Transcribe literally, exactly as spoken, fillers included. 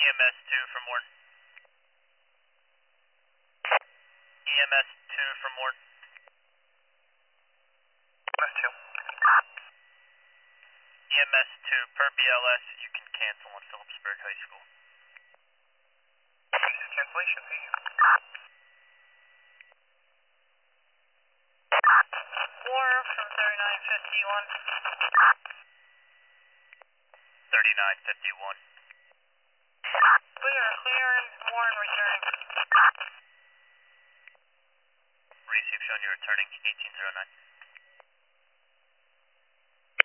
M S two for more. E M S two for more. E M S two. E M S two per B L S, you can cancel on Phillipsburg High School. Cancellation, thank you. War from thirty-nine fifty-one. thirty-nine fifty-one. Clear, clear and Warren returning. Receive showing you returning eighteen oh nine.